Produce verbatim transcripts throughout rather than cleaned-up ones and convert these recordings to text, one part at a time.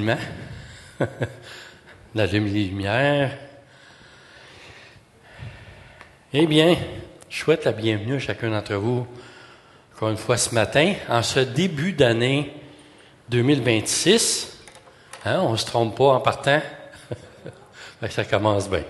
tranquillement. La lumière. Eh bien, je souhaite la bienvenue à chacun d'entre vous, encore une fois ce matin, en ce début d'année deux mille vingt-six. Hein, on ne se trompe pas en partant. Ça commence bien.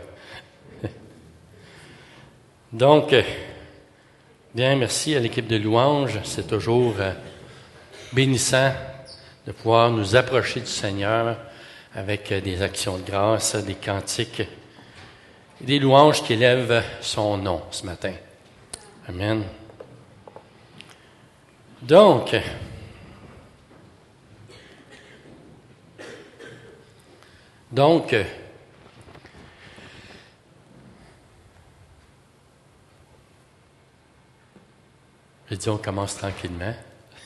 Donc, bien, merci à l'équipe de louanges. C'est toujours euh, bénissant de pouvoir nous approcher du Seigneur avec euh, des actions de grâce, des cantiques, et des louanges qui élèvent son nom ce matin. Amen. Donc, donc, je dis on commence tranquillement.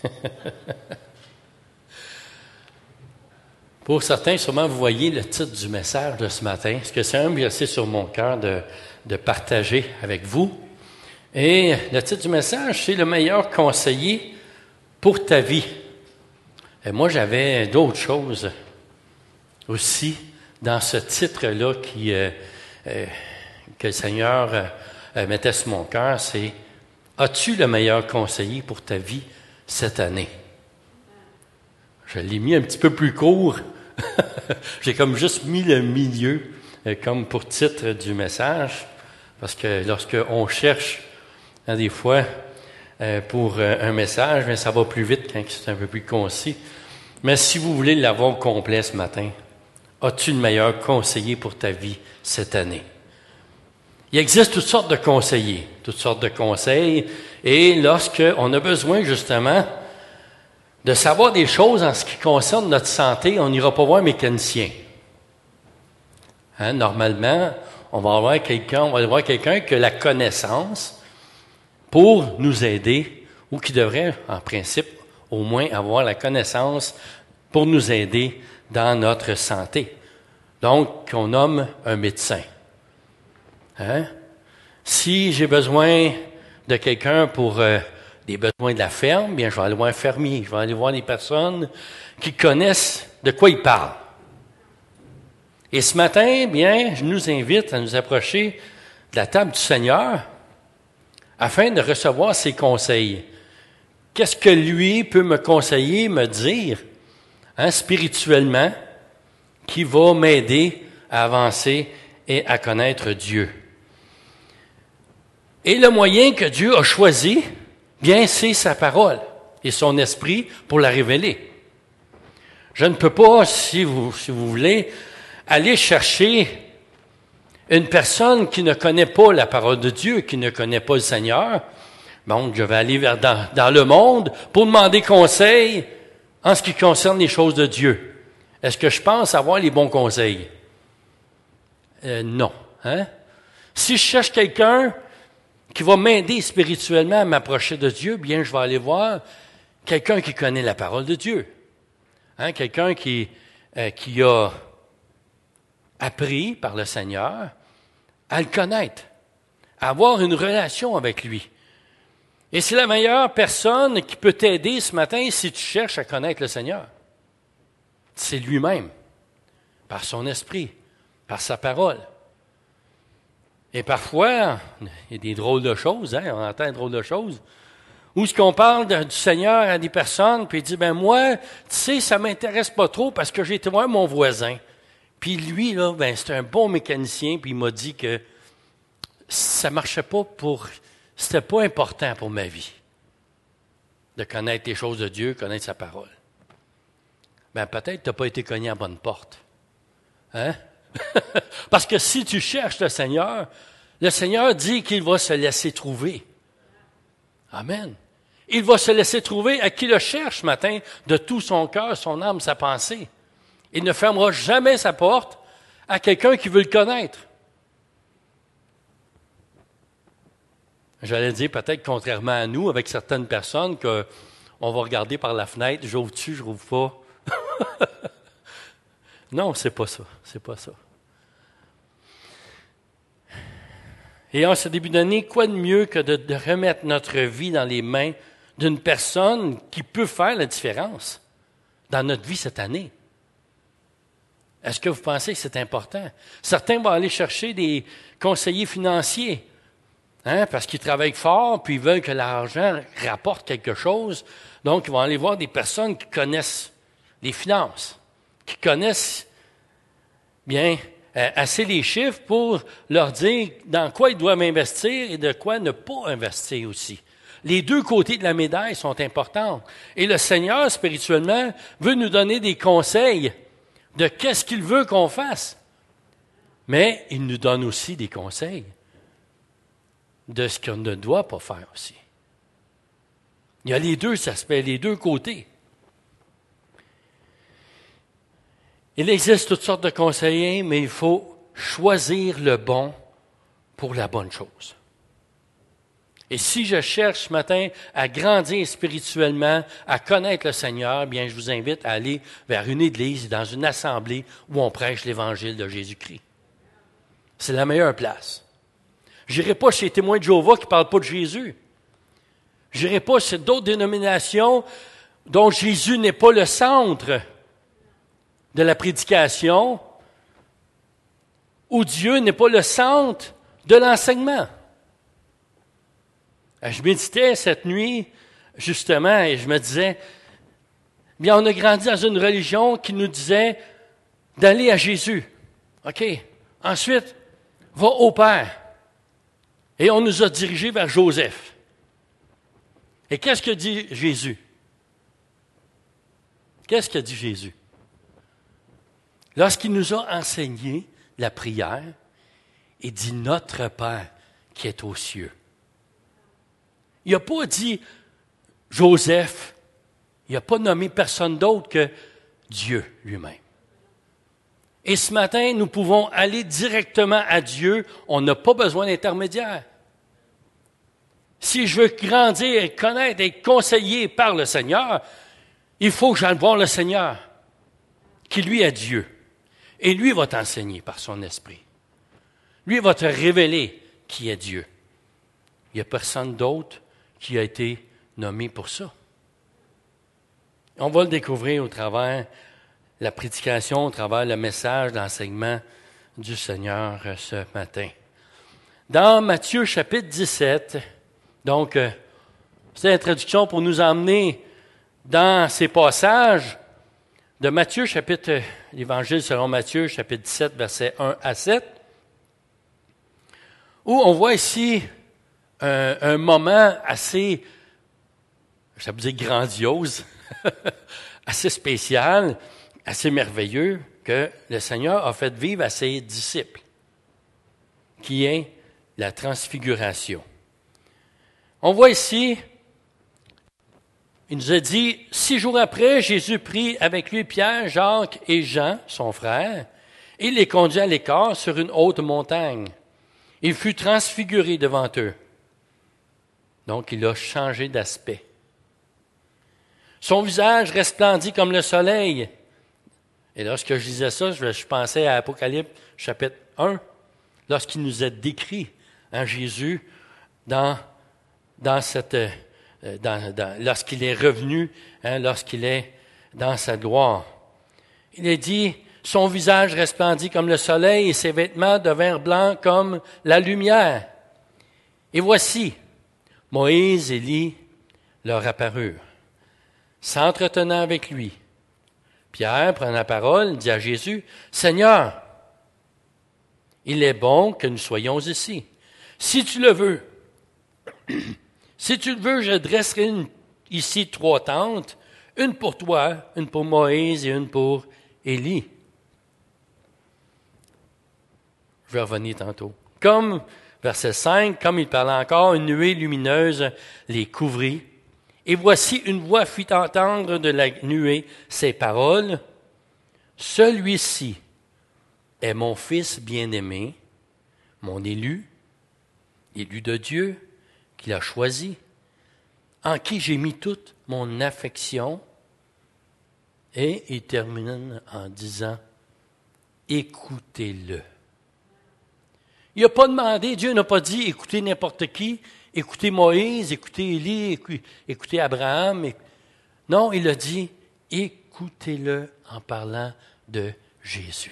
Pour certains, sûrement, vous voyez le titre du message de ce matin, parce que c'est un verset sur mon cœur de, de partager avec vous. Et le titre du message, c'est « Le meilleur conseiller pour ta vie ». Et moi, j'avais d'autres choses aussi dans ce titre-là qui, euh, euh, que le Seigneur euh, mettait sur mon cœur, c'est « As-tu le meilleur conseiller pour ta vie cette année ?» Je l'ai mis un petit peu plus court. J'ai comme juste mis le milieu euh, comme pour titre du message, parce que lorsqu'on cherche, hein, des fois, euh, pour euh, un message, bien, ça va plus vite quand c'est un peu plus concis. Mais si vous voulez l'avoir complet ce matin, as-tu le meilleur conseiller pour ta vie cette année? Il existe toutes sortes de conseillers, toutes sortes de conseils, et lorsqu'on a besoin justement de savoir des choses en ce qui concerne notre santé, on n'ira pas voir un mécanicien. Hein, normalement, on va avoir quelqu'un, on va voir quelqu'un qui a la connaissance pour nous aider, ou qui devrait, en principe, au moins avoir la connaissance pour nous aider dans notre santé. Donc, qu'on nomme un médecin. Hein? Si j'ai besoin de quelqu'un pour euh, des besoins de la ferme, bien, je vais aller voir un fermier, je vais aller voir des personnes qui connaissent de quoi ils parlent. Et ce matin, bien, je nous invite à nous approcher de la table du Seigneur afin de recevoir ses conseils. Qu'est-ce que lui peut me conseiller, me dire, hein, spirituellement, qui va m'aider à avancer et à connaître Dieu? Et le moyen que Dieu a choisi, bien, c'est sa parole et son esprit pour la révéler. Je ne peux pas, si vous, si vous voulez, aller chercher une personne qui ne connaît pas la parole de Dieu, qui ne connaît pas le Seigneur. Donc, je vais aller vers dans, dans le monde pour demander conseil en ce qui concerne les choses de Dieu. Est-ce que je pense avoir les bons conseils? Euh, non. Hein? Si je cherche quelqu'un qui va m'aider spirituellement à m'approcher de Dieu, bien, je vais aller voir quelqu'un qui connaît la parole de Dieu. Hein? Quelqu'un qui, euh, qui a appris par le Seigneur à le connaître, à avoir une relation avec lui. Et c'est la meilleure personne qui peut t'aider ce matin si tu cherches à connaître le Seigneur. C'est lui-même, par son esprit, par sa parole. Et parfois, il y a des drôles de choses, hein, on entend des drôles de choses, où est-ce qu'on parle de, du Seigneur à des personnes, puis il dit, ben moi, tu sais, ça m'intéresse pas trop parce que j'ai été voir mon voisin. Puis lui, là, ben c'est un bon mécanicien, puis il m'a dit que ça marchait pas pour, c'était pas important pour ma vie, de connaître les choses de Dieu, connaître sa parole. Ben peut-être tu n'as pas été cogné à bonne porte. Hein? Parce que si tu cherches le Seigneur, le Seigneur dit qu'il va se laisser trouver. Amen. Il va se laisser trouver à qui le cherche ce matin de tout son cœur, son âme, sa pensée. Il ne fermera jamais sa porte à quelqu'un qui veut le connaître. J'allais dire peut-être contrairement à nous, avec certaines personnes, qu'on va regarder par la fenêtre, j'ouvre-tu, je rouvre pas. Non, c'est pas ça. C'est pas ça. Et en ce début d'année, quoi de mieux que de, de remettre notre vie dans les mains d'une personne qui peut faire la différence dans notre vie cette année? Est-ce que vous pensez que c'est important? Certains vont aller chercher des conseillers financiers, hein, parce qu'ils travaillent fort, puis ils veulent que l'argent rapporte quelque chose. Donc, ils vont aller voir des personnes qui connaissent les finances, qui connaissent bien euh, assez les chiffres pour leur dire dans quoi ils doivent investir et de quoi ne pas investir aussi. Les deux côtés de la médaille sont importants. Et le Seigneur, spirituellement, veut nous donner des conseils de qu'est-ce qu'il veut qu'on fasse. Mais il nous donne aussi des conseils de ce qu'on ne doit pas faire aussi. Il y a les deux aspects, les deux côtés. Il existe toutes sortes de conseillers, mais il faut choisir le bon pour la bonne chose. Et si je cherche ce matin à grandir spirituellement, à connaître le Seigneur, bien, je vous invite à aller vers une église, dans une assemblée où on prêche l'Évangile de Jésus-Christ. C'est la meilleure place. Je n'irai pas chez les témoins de Jéhovah qui ne parlent pas de Jésus. Je n'irai pas chez d'autres dénominations dont Jésus n'est pas le centre de la prédication, où Dieu n'est pas le centre de l'enseignement. Je méditais cette nuit, justement, et je me disais, bien, on a grandi dans une religion qui nous disait d'aller à Jésus. OK. Ensuite, va au Père. Et on nous a dirigés vers Joseph. Et qu'est-ce que dit Jésus? Qu'est-ce que dit Jésus? Lorsqu'il nous a enseigné la prière, il dit « Notre Père qui est aux cieux ». Il n'a pas dit Joseph, il n'a pas nommé personne d'autre que Dieu lui-même. Et ce matin, nous pouvons aller directement à Dieu, on n'a pas besoin d'intermédiaire. Si je veux grandir et connaître et être conseillé par le Seigneur, il faut que j'aille voir le Seigneur, qui lui est Dieu. Et lui va t'enseigner par son esprit. Lui va te révéler qui est Dieu. Il n'y a personne d'autre qui a été nommé pour ça. On va le découvrir au travers la prédication, au travers le message, l'enseignement du Seigneur ce matin. Dans Matthieu chapitre dix-sept, donc, euh, c'est l'introduction pour nous emmener dans ces passages de Matthieu, chapitre, l'Évangile selon Matthieu, chapitre dix-sept, versets un à sept, où on voit ici un, un moment assez, ça veut dire grandiose, assez spécial, assez merveilleux, que le Seigneur a fait vivre à ses disciples, qui est la transfiguration. On voit ici, il nous a dit, six jours après, Jésus prit avec lui Pierre, Jacques et Jean, son frère, et les conduit à l'écart sur une haute montagne. Il fut transfiguré devant eux. Donc, il a changé d'aspect. Son visage resplendit comme le soleil. Et lorsque je disais ça, je pensais à Apocalypse chapitre un, lorsqu'il nous est décrit en Jésus dans, dans cette... Dans, dans, lorsqu'il est revenu, hein, lorsqu'il est dans sa gloire. Il est dit, son visage resplendit comme le soleil et ses vêtements devinrent blancs comme la lumière. Et voici, Moïse et Élie leur apparurent, s'entretenant avec lui. Pierre, prenant la parole, dit à Jésus, « Seigneur, il est bon que nous soyons ici. Si tu le veux, si tu le veux, je dresserai une, ici trois tentes, une pour toi, une pour Moïse et une pour Élie. » Je vais revenir tantôt. Comme, verset cinq, comme il parlait encore, une nuée lumineuse les couvrit. Et voici une voix fit entendre de la nuée ces paroles. « Celui-ci est mon Fils bien-aimé, mon élu, élu de Dieu, qu'il a choisi, en qui j'ai mis toute mon affection. » Et il termine en disant, « Écoutez-le. » Il n'a pas demandé, Dieu n'a pas dit, écoutez n'importe qui, écoutez Moïse, écoutez Élie, écoutez Abraham. Non, il a dit, écoutez-le en parlant de Jésus.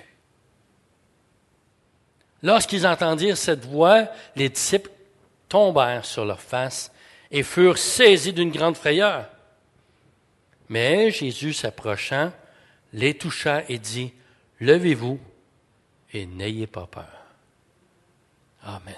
Lorsqu'ils entendirent cette voix, les disciples tombèrent sur leurs faces et furent saisis d'une grande frayeur. Mais Jésus s'approchant, les toucha et dit, « Levez-vous et n'ayez pas peur. » Amen.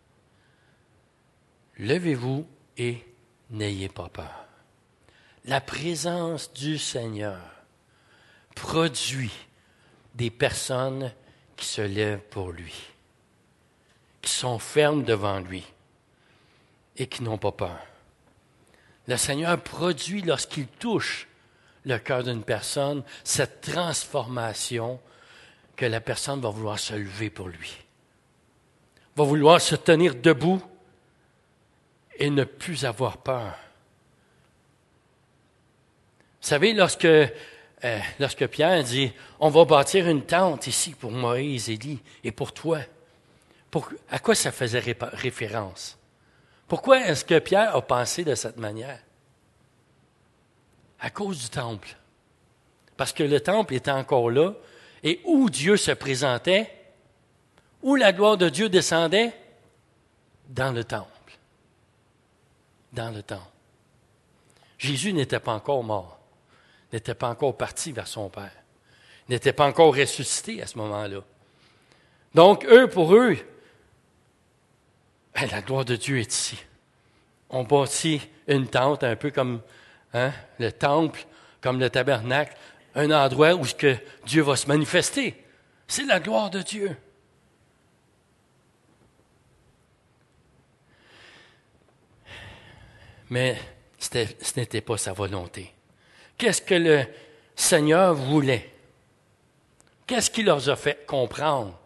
Levez-vous et n'ayez pas peur. La présence du Seigneur produit des personnes qui se lèvent pour lui, qui sont fermes devant lui et qui n'ont pas peur. Le Seigneur produit, lorsqu'il touche le cœur d'une personne, cette transformation que la personne va vouloir se lever pour lui, va vouloir se tenir debout et ne plus avoir peur. Vous savez, lorsque, euh, lorsque Pierre dit « On va bâtir une tente ici pour Moïse, Élie et pour toi », pour, à quoi ça faisait ré- référence? Pourquoi est-ce que Pierre a pensé de cette manière? À cause du temple. Parce que le temple était encore là, et où Dieu se présentait, où la gloire de Dieu descendait, dans le temple. Dans le temple. Jésus n'était pas encore mort, n'était pas encore parti vers son Père, n'était pas encore ressuscité à ce moment-là. Donc, eux, pour eux, ben, la gloire de Dieu est ici. On bâtit une tente, un peu comme hein, le temple, comme le tabernacle, un endroit où que Dieu va se manifester. C'est la gloire de Dieu. Mais c'était, ce n'était pas sa volonté. Qu'est-ce que le Seigneur voulait? Qu'est-ce qu'il leur a fait comprendre?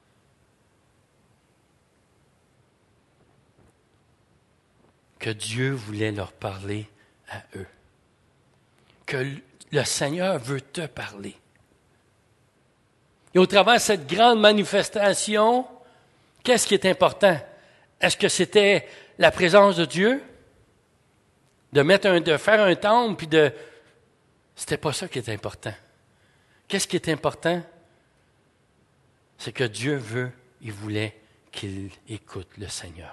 Que Dieu voulait leur parler à eux. Que le Seigneur veut te parler. Et au travers de cette grande manifestation, qu'est-ce qui est important? Est-ce que c'était la présence de Dieu? De mettre un, de faire un temple, puis de... C'était pas ça qui est important. Qu'est-ce qui est important? C'est que Dieu veut, il voulait qu'il écoute le Seigneur.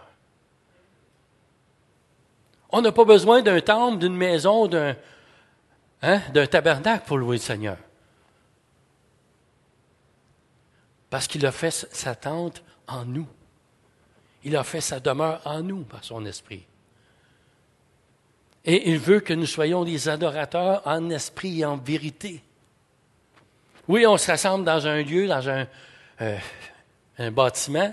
On n'a pas besoin d'un temple, d'une maison, d'un, hein, d'un tabernacle pour louer le Seigneur. Parce qu'il a fait sa tente en nous. Il a fait sa demeure en nous par son esprit. Et il veut que nous soyons des adorateurs en esprit et en vérité. Oui, on se rassemble dans un lieu, dans un, euh, un bâtiment,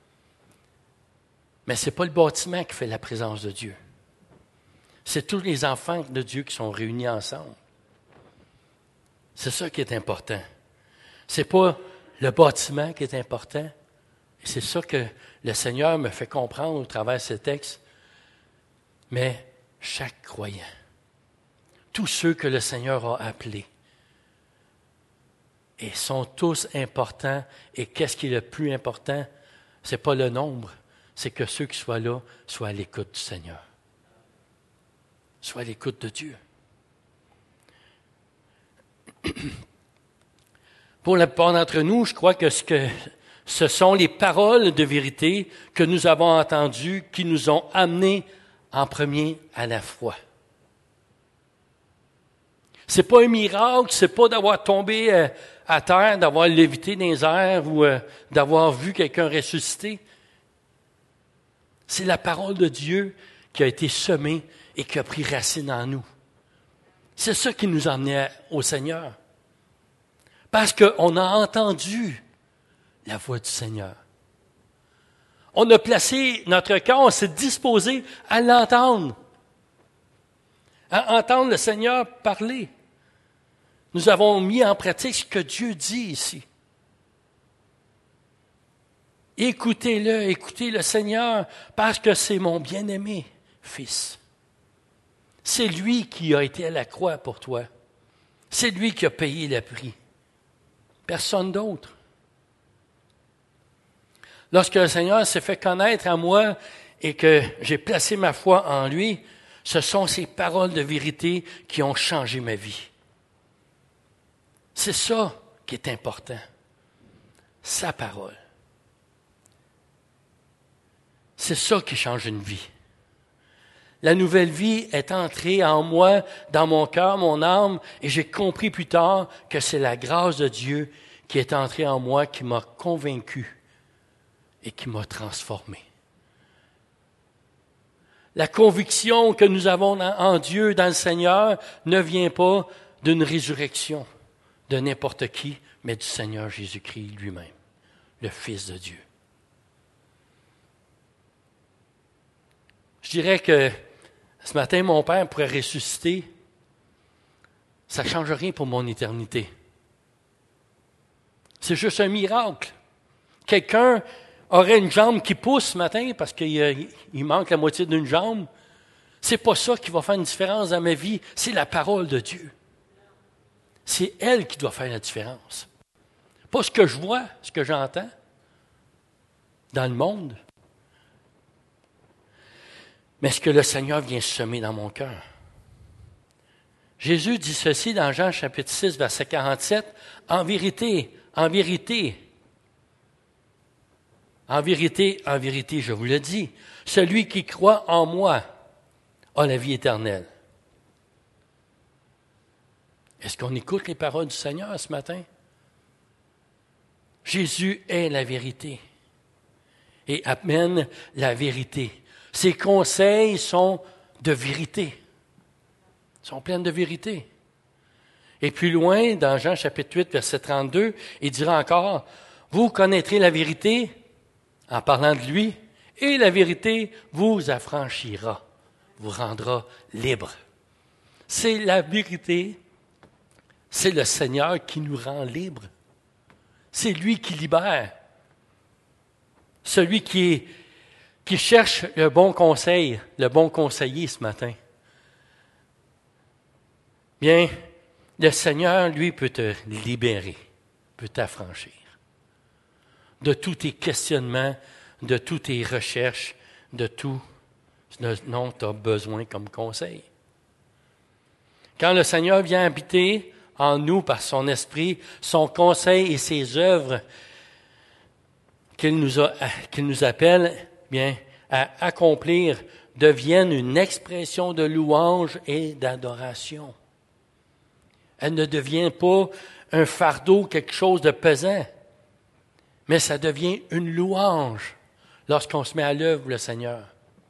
mais ce n'est pas le bâtiment qui fait la présence de Dieu. C'est tous les enfants de Dieu qui sont réunis ensemble. C'est ça qui est important. Ce n'est pas le bâtiment qui est important. Et c'est ça que le Seigneur me fait comprendre au travers de ce texte. Mais chaque croyant, tous ceux que le Seigneur a appelés, et sont tous importants. Et qu'est-ce qui est le plus important? Ce n'est pas le nombre, c'est que ceux qui soient là soient à l'écoute du Seigneur. Soient à l'écoute de Dieu. Pour la plupart d'entre nous, je crois que ce, que ce sont les paroles de vérité que nous avons entendues qui nous ont amenés en premier à la foi. C'est pas un miracle, c'est pas d'avoir tombé euh, à terre, d'avoir lévité dans les airs ou euh, d'avoir vu quelqu'un ressusciter. C'est la parole de Dieu qui a été semée et qui a pris racine en nous. C'est ça qui nous a amenés au Seigneur. Parce qu'on a entendu la voix du Seigneur. On a placé notre cœur, on s'est disposé à l'entendre. À entendre le Seigneur parler. Nous avons mis en pratique ce que Dieu dit ici. Écoutez-le, écoutez le Seigneur, parce que c'est mon bien-aimé fils. C'est lui qui a été à la croix pour toi. C'est lui qui a payé le prix. Personne d'autre. Lorsque le Seigneur s'est fait connaître à moi et que j'ai placé ma foi en lui, ce sont ces paroles de vérité qui ont changé ma vie. C'est ça qui qui est important. Sa parole. C'est ça qui change une vie. La nouvelle vie est entrée en moi, dans mon cœur, mon âme, et j'ai compris plus tard que c'est la grâce de Dieu qui est entrée en moi, qui m'a convaincu et qui m'a transformé. La conviction que nous avons en Dieu, dans le Seigneur, ne vient pas d'une résurrection de n'importe qui, mais du Seigneur Jésus-Christ lui-même, le Fils de Dieu. Je dirais que ce matin, mon Père pourrait ressusciter. Ça ne change rien pour mon éternité. C'est juste un miracle. Quelqu'un aurait une jambe qui pousse ce matin parce qu'il il manque la moitié d'une jambe. C'est pas ça qui va faire une différence dans ma vie. C'est la parole de Dieu. C'est elle qui doit faire la différence. Pas ce que je vois, ce que j'entends dans le monde, mais ce que le Seigneur vient semer dans mon cœur. Jésus dit ceci dans Jean chapitre six, verset quarante-sept. En vérité, en vérité, en vérité, en vérité, je vous le dis, celui qui croit en moi a la vie éternelle. Est-ce qu'on écoute les paroles du Seigneur ce matin? Jésus est la vérité et amène la vérité. Ses conseils sont de vérité, sont pleins de vérité. Et plus loin, dans Jean chapitre huit, verset trente-deux, il dira encore, « Vous connaîtrez la vérité, en parlant de lui, et la vérité vous affranchira, vous rendra libre. » C'est la vérité, c'est le Seigneur qui nous rend libres. C'est lui qui libère. Celui qui est qui cherche le bon conseil, le bon conseiller ce matin. Bien, le Seigneur, lui, peut te libérer, peut t'affranchir de tous tes questionnements, de toutes tes recherches, de tout ce dont tu as besoin comme conseil. Quand le Seigneur vient habiter en nous par son esprit, son conseil et ses œuvres qu'il nous, a, qu'il nous appelle, bien, à accomplir deviennent une expression de louange et d'adoration. Elle ne devient pas un fardeau, quelque chose de pesant, mais ça devient une louange lorsqu'on se met à l'œuvre le Seigneur.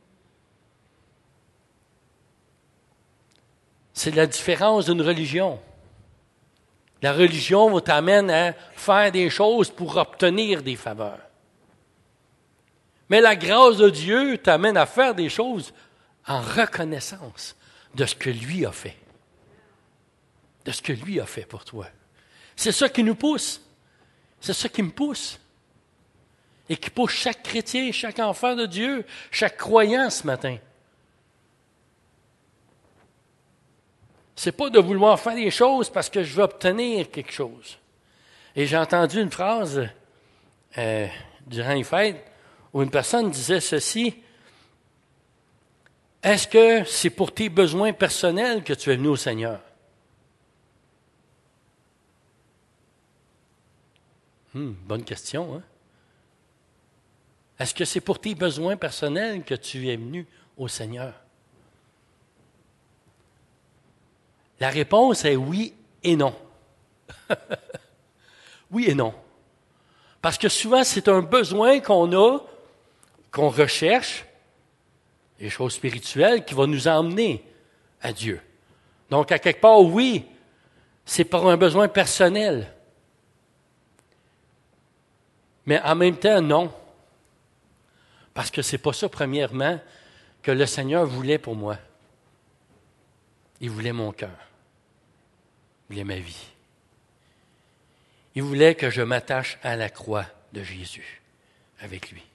C'est la différence d'une religion. La religion t'amène à faire des choses pour obtenir des faveurs. Mais la grâce de Dieu t'amène à faire des choses en reconnaissance de ce que lui a fait. De ce que lui a fait pour toi. C'est ça qui nous pousse. C'est ça qui me pousse. Et qui pousse chaque chrétien, chaque enfant de Dieu, chaque croyant ce matin. C'est pas de vouloir faire des choses parce que je veux obtenir quelque chose. Et j'ai entendu une phrase euh, durant les fêtes où une personne disait ceci, « Est-ce que c'est pour tes besoins personnels que tu es venu au Seigneur? » Hum, bonne question, hein? Est-ce que c'est pour tes besoins personnels que tu es venu au Seigneur? La réponse est oui et non. Oui et non. Parce que souvent, c'est un besoin qu'on a, qu'on recherche, les choses spirituelles, qui vont nous emmener à Dieu. Donc, à quelque part, oui, c'est pour un besoin personnel. Mais en même temps, non. Parce que c'est pas ça, premièrement, que le Seigneur voulait pour moi. Il voulait mon cœur. Il voulait ma vie. Il voulait que je m'attache à la croix de Jésus avec lui.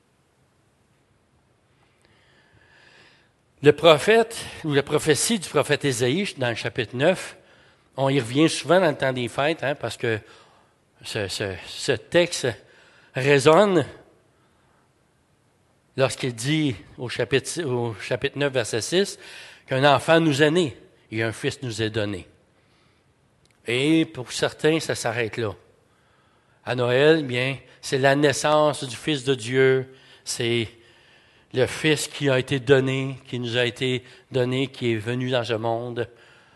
Le prophète, ou la prophétie du prophète Ésaïe, dans le chapitre neuf, on y revient souvent dans le temps des fêtes, hein, parce que ce, ce, ce texte résonne lorsqu'il dit au chapitre, au chapitre neuf, verset six, qu'un enfant nous est né et un fils nous est donné. Et pour certains, ça s'arrête là. À Noël, bien, c'est la naissance du Fils de Dieu. C'est le Fils qui a été donné, qui nous a été donné, qui est venu dans ce monde.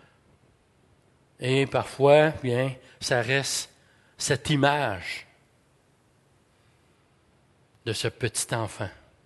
Et parfois, bien, ça reste cette image de ce petit enfant.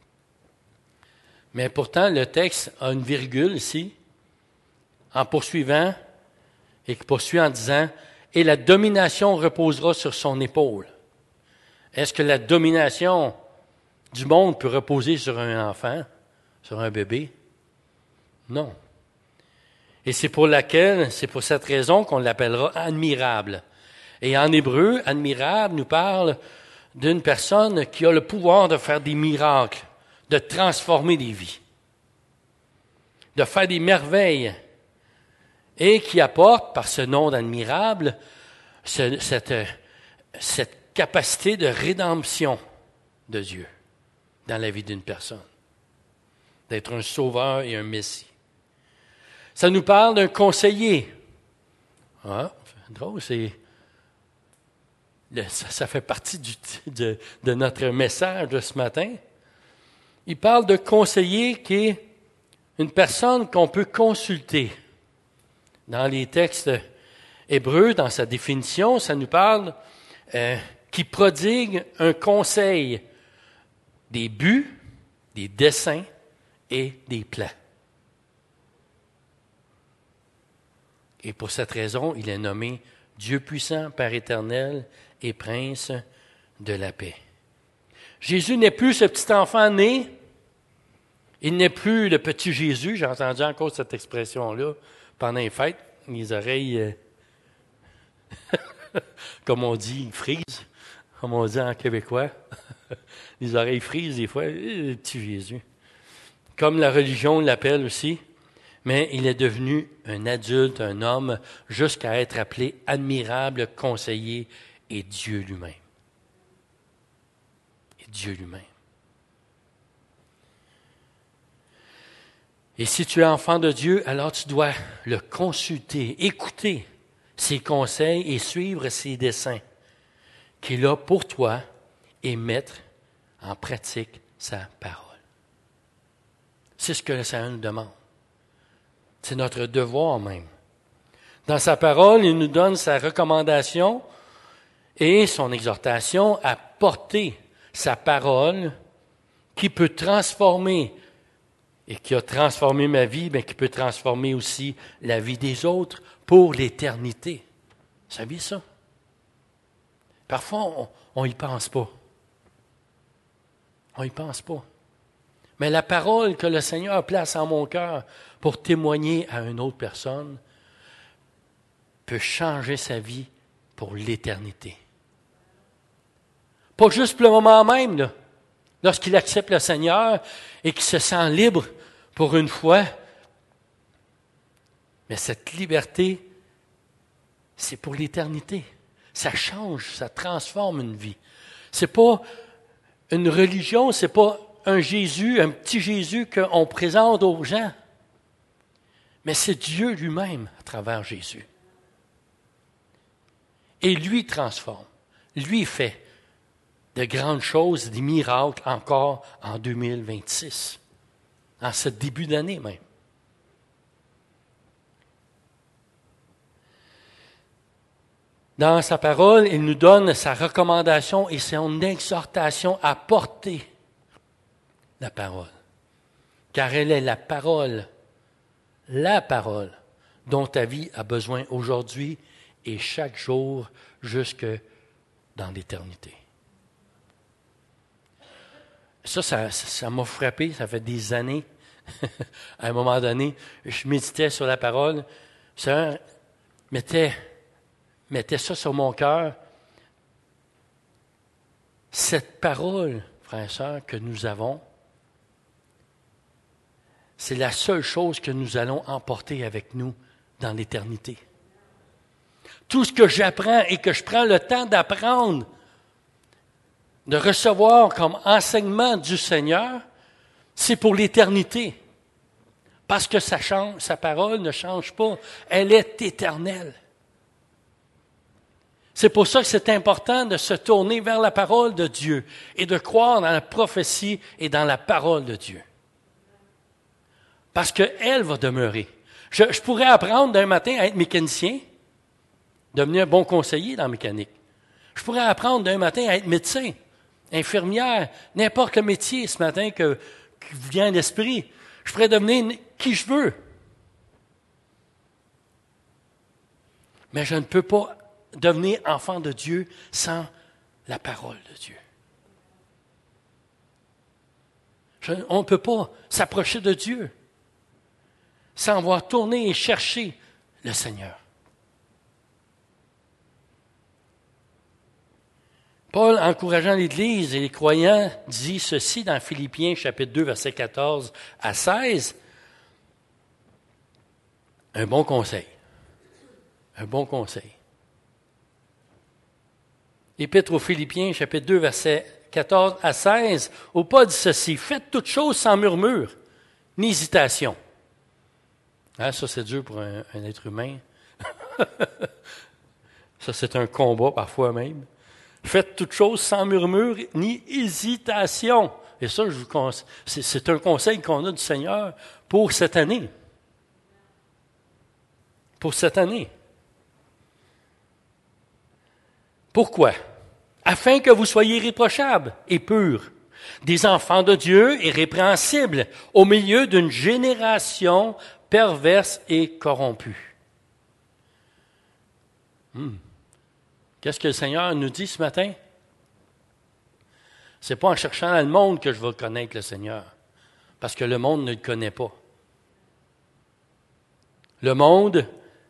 Mais pourtant, le texte a une virgule ici, en poursuivant, et qui poursuit en disant « Et la domination reposera sur son épaule ». Est-ce que la domination du monde peut reposer sur un enfant, sur un bébé? Non. Et c'est pour laquelle, c'est pour cette raison qu'on l'appellera admirable. Et en hébreu, admirable nous parle d'une personne qui a le pouvoir de faire des miracles, de transformer des vies, de faire des merveilles, et qui apporte, par ce nom d'admirable, ce, cette, cette capacité de rédemption de Dieu dans la vie d'une personne, d'être un sauveur et un messie. Ça nous parle d'un conseiller. Ah, c'est drôle, c'est, ça, ça fait partie du, de, de notre message de ce matin. Il parle de conseiller qui est une personne qu'on peut consulter. Dans les textes hébreux, dans sa définition, ça nous parle euh, qui prodigue un conseil, des buts, des desseins et des plans. Et pour cette raison, il est nommé Dieu puissant, Père éternel et Prince de la paix. Jésus n'est plus ce petit enfant né. Il n'est plus le petit Jésus. J'ai entendu encore cette expression-là pendant les fêtes. Les oreilles, euh, comme on dit, frisent. Comme on dit en québécois. Les oreilles frisent des fois. Le petit Jésus. Comme la religion l'appelle aussi. Mais il est devenu un adulte, un homme, jusqu'à être appelé admirable conseiller et Dieu lui-même. Et Dieu lui-même. Et si tu es enfant de Dieu, alors tu dois le consulter, écouter ses conseils et suivre ses desseins qu'il a pour toi et mettre en pratique sa parole. C'est ce que le Seigneur nous demande. C'est notre devoir même. Dans sa parole, il nous donne sa recommandation et son exhortation à porter sa parole qui peut transformer et qui a transformé ma vie, mais qui peut transformer aussi la vie des autres pour l'éternité. Vous saviez ça? Parfois, on n'y pense pas. On n'y pense pas. Mais la parole que le Seigneur place en mon cœur pour témoigner à une autre personne peut changer sa vie pour l'éternité. Pas juste pour le moment même, là. Lorsqu'il accepte le Seigneur et qu'il se sent libre pour une fois. Mais cette liberté, c'est pour l'éternité. Ça change, ça transforme une vie. C'est pas une religion, c'est pas un Jésus, un petit Jésus qu'on présente aux gens. Mais c'est Dieu lui-même à travers Jésus. Et lui transforme. Lui fait de grandes choses, des miracles encore en deux mille vingt-six. En ce début d'année même. Dans sa parole, il nous donne sa recommandation et son exhortation à porter la parole. Car elle est la parole, la parole dont ta vie a besoin aujourd'hui et chaque jour jusque dans l'éternité. Ça, ça, ça m'a frappé, ça fait des années. À un moment donné, je méditais sur la parole. Ça mettait, mettait ça sur mon cœur. Cette parole, frères et sœurs, que nous avons, c'est la seule chose que nous allons emporter avec nous dans l'éternité. Tout ce que j'apprends et que je prends le temps d'apprendre, de recevoir comme enseignement du Seigneur, c'est pour l'éternité. Parce que ça change, sa parole ne change pas. Elle est éternelle. C'est pour ça que c'est important de se tourner vers la parole de Dieu et de croire dans la prophétie et dans la parole de Dieu. Parce qu'elle va demeurer. Je, je pourrais apprendre d'un matin à être mécanicien, devenir un bon conseiller dans la mécanique. Je pourrais apprendre d'un matin à être médecin, infirmière, n'importe le métier ce matin que, qui vient à l'esprit. Je pourrais devenir qui je veux. Mais je ne peux pas devenir enfant de Dieu sans la parole de Dieu. Je, on ne peut pas s'approcher de Dieu sans avoir tourné et cherché le Seigneur. Paul, encourageant l'Église et les croyants, dit ceci dans Philippiens chapitre deux, versets quatorze à seize. Un bon conseil. Un bon conseil. L'Épître aux Philippiens, chapitre deux, versets quatorze à seize, où Paul dit ceci: faites toutes choses sans murmure, ni hésitation. Hein, ça, c'est dur pour un, un être humain. Ça, c'est un combat parfois même. Faites toutes choses sans murmure, ni hésitation. Et ça, je vous conseille, c'est, c'est un conseil qu'on a du Seigneur pour cette année. Pour cette année. Pourquoi? Afin que vous soyez irréprochables et purs, des enfants de Dieu irrépréhensibles, au milieu d'une génération perverse et corrompue. Hmm. Qu'est-ce que le Seigneur nous dit ce matin? Ce n'est pas en cherchant dans le monde que je vais connaître le Seigneur, parce que le monde ne le connaît pas. Le monde,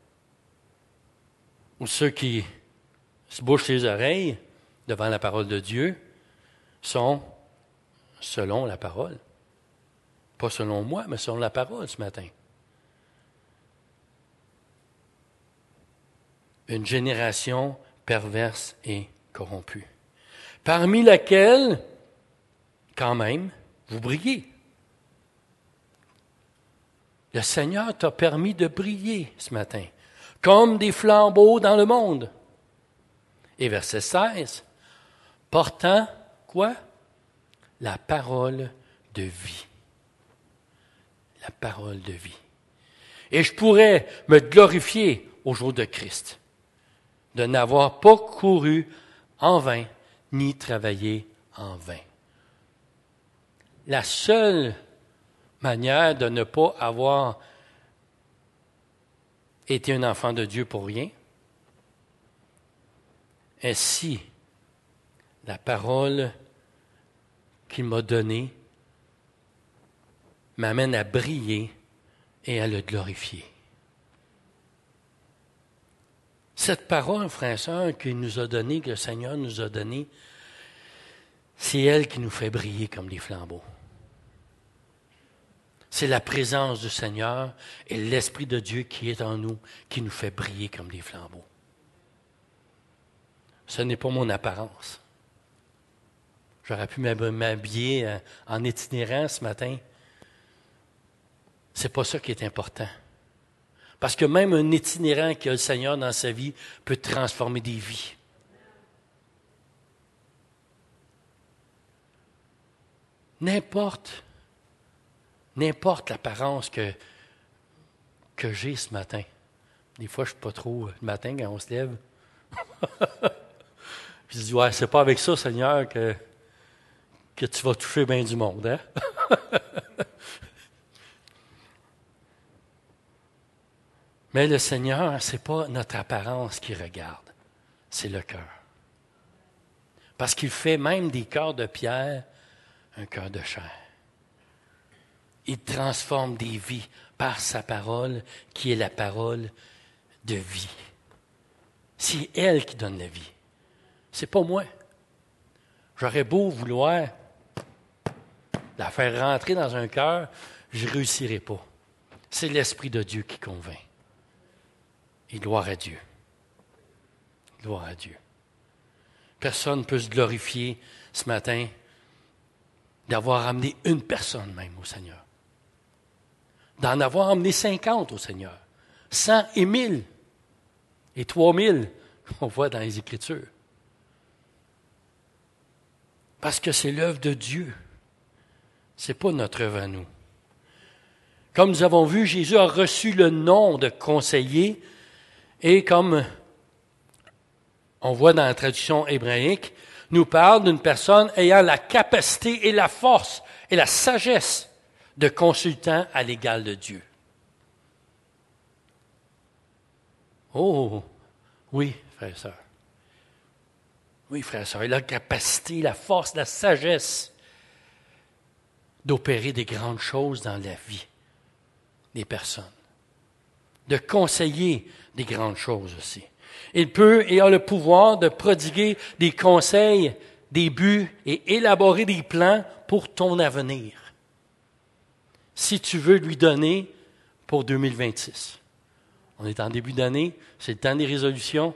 ou ceux qui se bouchent les oreilles devant la parole de Dieu, sont selon la parole. Pas selon moi, mais selon la parole ce matin. Une génération perverse et corrompue, parmi laquelle, quand même, vous brillez. Le Seigneur t'a permis de briller ce matin, comme des flambeaux dans le monde. Et verset seize, portant quoi? La parole de vie. La parole de vie. Et je pourrais me glorifier au jour de Christ, de n'avoir pas couru en vain, ni travaillé en vain. La seule manière de ne pas avoir été un enfant de Dieu pour rien est si la parole qu'il m'a donnée m'amène à briller et à le glorifier. Cette parole, frères et sœurs, qu'il nous a donnée, que le Seigneur nous a donnée, c'est elle qui nous fait briller comme des flambeaux. C'est la présence du Seigneur et l'Esprit de Dieu qui est en nous, qui nous fait briller comme des flambeaux. Ce n'est pas mon apparence. J'aurais pu m'habiller en itinérant ce matin. C'est pas ça qui est important. Parce que même un itinérant qui a le Seigneur dans sa vie peut transformer des vies. N'importe, n'importe l'apparence que, que j'ai ce matin. Des fois, je ne suis pas trop le matin quand on se lève. Puis je dis, ouais, c'est pas avec ça, Seigneur, que, que tu vas toucher bien du monde, hein? Mais le Seigneur, ce n'est pas notre apparence qu'il regarde, c'est le cœur. Parce qu'il fait même des cœurs de pierre un cœur de chair. Il transforme des vies par sa parole, qui est la parole de vie. C'est elle qui donne la vie. C'est pas moi. J'aurais beau vouloir la faire rentrer dans un cœur, je ne réussirai pas. C'est l'Esprit de Dieu qui convainc. Et gloire à Dieu. Gloire à Dieu. Personne ne peut se glorifier ce matin d'avoir amené une personne même au Seigneur. D'en avoir amené cinquante au Seigneur. Cent et mille. Et trois mille, qu'on voit dans les Écritures. Parce que c'est l'œuvre de Dieu. Ce n'est pas notre œuvre à nous. Comme nous avons vu, Jésus a reçu le nom de conseiller et comme on voit dans la traduction hébraïque, nous parle d'une personne ayant la capacité et la force et la sagesse de consultant à l'égal de Dieu. Oh, oui, frère et sœur. Oui, frère et sœur, il a la capacité, la force, la sagesse d'opérer des grandes choses dans la vie des personnes, de conseiller des grandes choses aussi. Il peut et a le pouvoir de prodiguer des conseils, des buts et élaborer des plans pour ton avenir. Si tu veux lui donner pour deux mille vingt-six. On est en début d'année, c'est le temps des résolutions.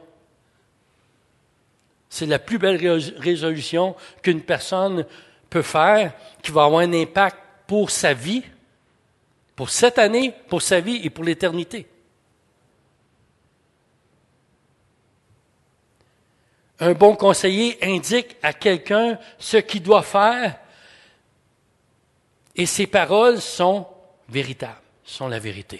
C'est la plus belle résolution qu'une personne peut faire, qui va avoir un impact pour sa vie, pour cette année, pour sa vie et pour l'éternité. Un bon conseiller indique à quelqu'un ce qu'il doit faire et ses paroles sont véritables, sont la vérité.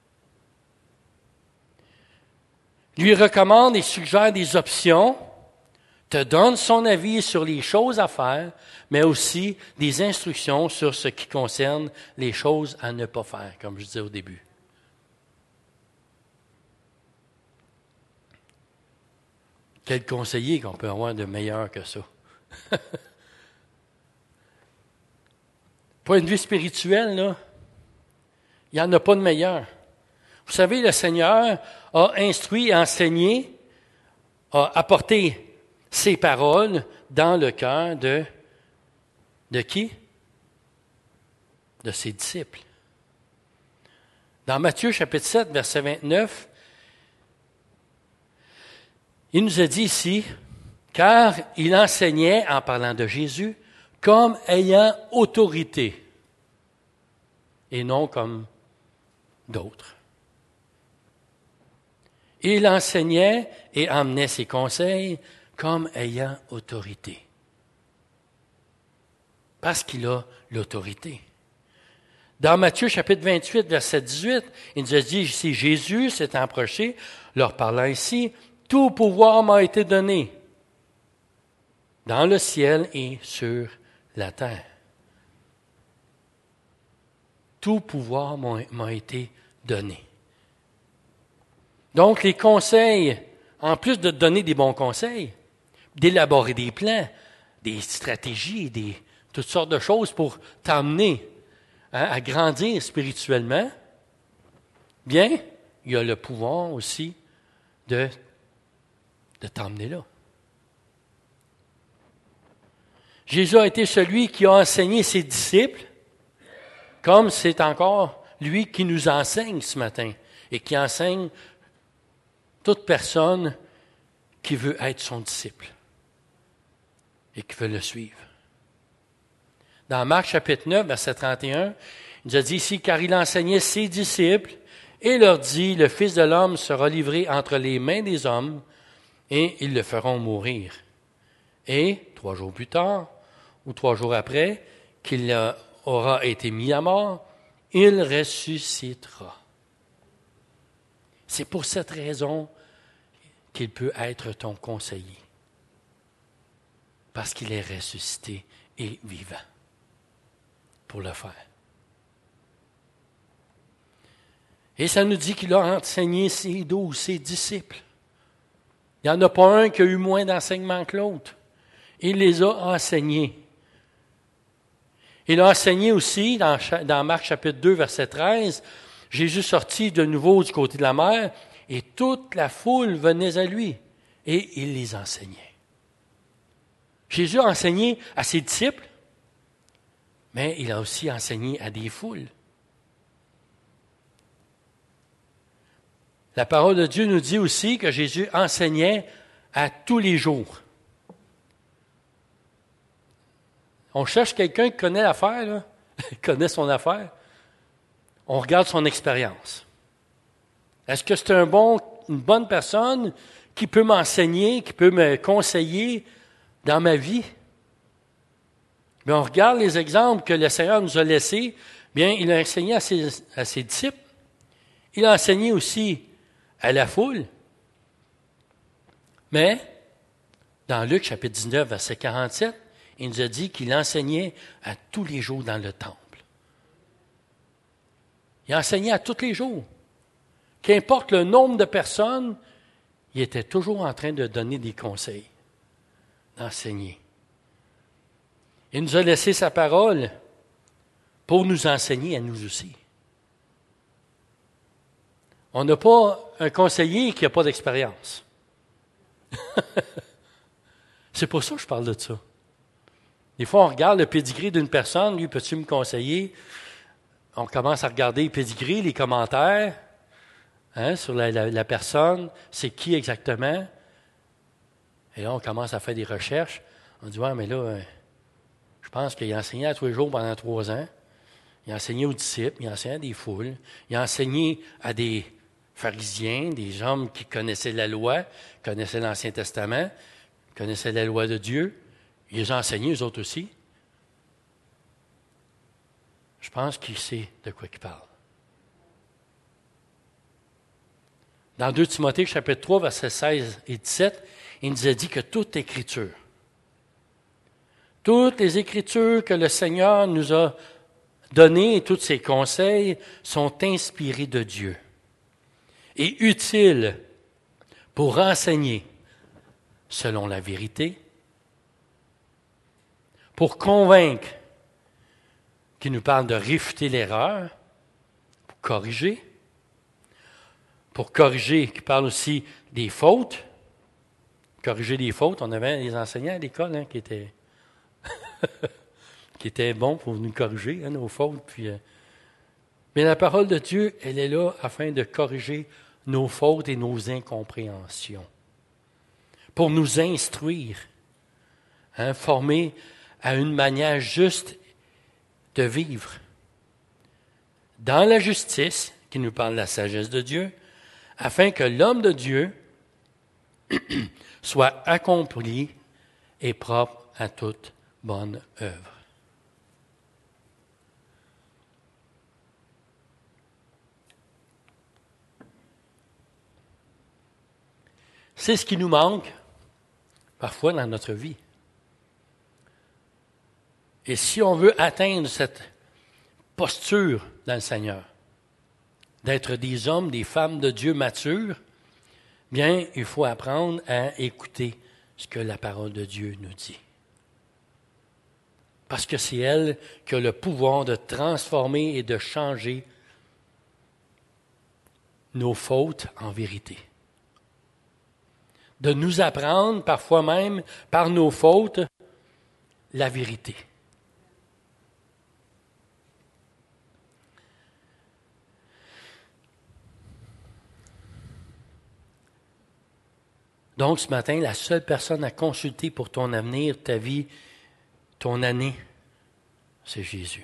Lui recommande et suggère des options, te donne son avis sur les choses à faire, mais aussi des instructions sur ce qui concerne les choses à ne pas faire, comme je disais au début. Quel conseiller qu'on peut avoir de meilleur que ça? Point de vue spirituel, là, il n'y en a pas de meilleur. Vous savez, le Seigneur a instruit et enseigné, a apporté ses paroles dans le cœur de, de qui? De ses disciples. Dans Matthieu chapitre sept, verset vingt-neuf, il nous a dit ici, car il enseignait, en parlant de Jésus, comme ayant autorité, et non comme d'autres. Il enseignait et emmenait ses conseils comme ayant autorité. Parce qu'il a l'autorité. Dans Matthieu chapitre vingt-huit, verset dix-huit, il nous a dit ici, Jésus s'est approché, leur parlant ici, tout pouvoir m'a été donné dans le ciel et sur la terre. Tout pouvoir m'a été donné. Donc, les conseils, en plus de te donner des bons conseils, d'élaborer des plans, des stratégies, des, toutes sortes de choses pour t'amener hein, à grandir spirituellement, bien, il y a le pouvoir aussi de, de t'emmener là. Jésus a été celui qui a enseigné ses disciples, comme c'est encore lui qui nous enseigne ce matin et qui enseigne toute personne qui veut être son disciple et qui veut le suivre. Dans Marc chapitre neuf, verset trente et un, il nous a dit ici, car il enseignait ses disciples et leur dit, le Fils de l'homme sera livré entre les mains des hommes et ils le feront mourir. Et trois jours plus tard, ou trois jours après, qu'il aura été mis à mort, il ressuscitera. C'est pour cette raison qu'il peut être ton conseiller. Parce qu'il est ressuscité et vivant pour le faire. Et ça nous dit qu'il a enseigné ses douze, ses disciples. Il n'y en a pas un qui a eu moins d'enseignement que l'autre. Il les a enseignés. Il a enseigné aussi, dans, dans Marc chapitre deux, verset treize, Jésus sortit de nouveau du côté de la mer, et toute la foule venait à lui, et il les enseignait. Jésus a enseigné à ses disciples, mais il a aussi enseigné à des foules. La parole de Dieu nous dit aussi que Jésus enseignait à tous les jours. On cherche quelqu'un qui connaît l'affaire, là, qui connaît son affaire. On regarde son expérience. Est-ce que c'est un bon, une bonne personne qui peut m'enseigner, qui peut me conseiller dans ma vie. Mais on regarde les exemples que le Seigneur nous a laissés. Bien, il a enseigné à ses, à ses disciples. Il a enseigné aussi à la foule. Mais, dans Luc chapitre dix-neuf, verset quarante-sept, il nous a dit qu'il enseignait à tous les jours dans le temple. Il enseignait à tous les jours. Qu'importe le nombre de personnes, il était toujours en train de donner des conseils, d'enseigner. Il nous a laissé sa parole pour nous enseigner à nous aussi. On n'a pas un conseiller qui n'a pas d'expérience. C'est pour ça que je parle de ça. Des fois, on regarde le pédigré d'une personne, lui, peux-tu me conseiller? On commence à regarder le pédigré, les commentaires hein, sur la, la, la personne, c'est qui exactement. Et là, on commence à faire des recherches. On dit, ouais, mais là, euh, je pense qu'il a enseigné à tous les jours pendant trois ans. Il a enseigné aux disciples, il a enseigné à des foules, il a enseigné à des pharisiens, des hommes qui connaissaient la loi, connaissaient l'Ancien Testament, connaissaient la loi de Dieu. Il les a enseignés, eux autres aussi. Je pense qu'il sait de quoi il parle. Dans deux Timothée, chapitre trois, versets seize et dix-sept, il nous a dit que toute Écriture, toutes les Écritures que le Seigneur nous a données et tous ses conseils sont inspirés de Dieu et utiles pour enseigner selon la vérité, pour convaincre, qui nous parle de réfuter l'erreur, pour corriger, pour corriger, qui parle aussi des fautes, corriger des fautes. On avait des enseignants à l'école hein, qui étaient qui étaient bons pour nous corriger, hein, nos fautes. Puis, euh... Mais la parole de Dieu, elle est là afin de corriger nos fautes et nos incompréhensions, pour nous instruire, hein, former à une manière juste de vivre dans la justice, qui nous parle de la sagesse de Dieu, afin que l'homme de Dieu soit accompli et propre à toute bonne œuvre. C'est ce qui nous manque parfois dans notre vie. Et si on veut atteindre cette posture dans le Seigneur, d'être des hommes, des femmes de Dieu matures, bien, il faut apprendre à écouter ce que la parole de Dieu nous dit. Parce que c'est elle qui a le pouvoir de transformer et de changer nos fautes en vérité. De nous apprendre, parfois même, par nos fautes, la vérité. Donc, ce matin, la seule personne à consulter pour ton avenir, ta vie, ton année, c'est Jésus.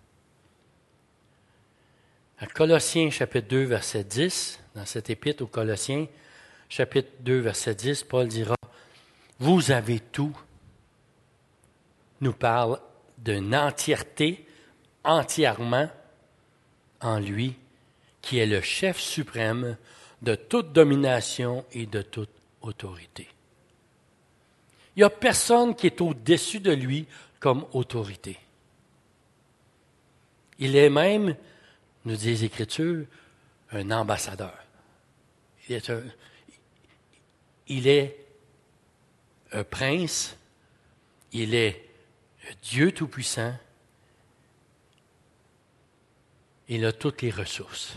À Colossiens, chapitre deux, verset dix, dans cette épître aux Colossiens, chapitre deux, verset dix, Paul dira, « Vous avez tout », nous parle d'une entièreté, entièrement, en lui, qui est le chef suprême de toute domination et de toute autorité. Il n'y a personne qui est au-dessus de lui comme autorité. Il est même, nous dit les Écritures, un ambassadeur. Il est un, il est un prince, il est Dieu Tout-Puissant, il a toutes les ressources.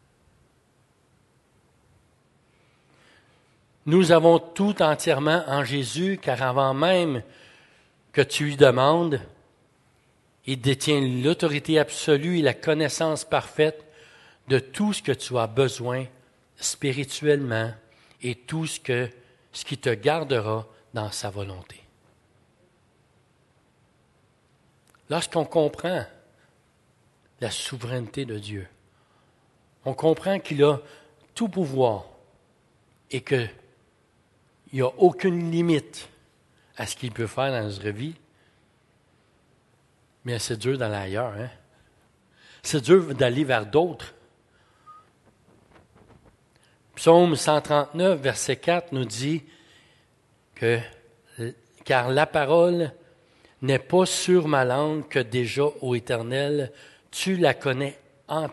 Nous avons tout entièrement en Jésus, car avant même que tu lui demandes, il détient l'autorité absolue et la connaissance parfaite de tout ce que tu as besoin spirituellement et tout ce, que, ce qui te gardera dans sa volonté. Lorsqu'on comprend la souveraineté de Dieu, on comprend qu'il a tout pouvoir et que il n'y a aucune limite à ce qu'il peut faire dans notre vie. Mais c'est dur d'aller ailleurs, hein? C'est dur d'aller vers d'autres. Psaume cent trente-neuf, verset quatre, nous dit que « Car la parole n'est pas sur ma langue que déjà, ô Éternel, tu la connais entièrement. »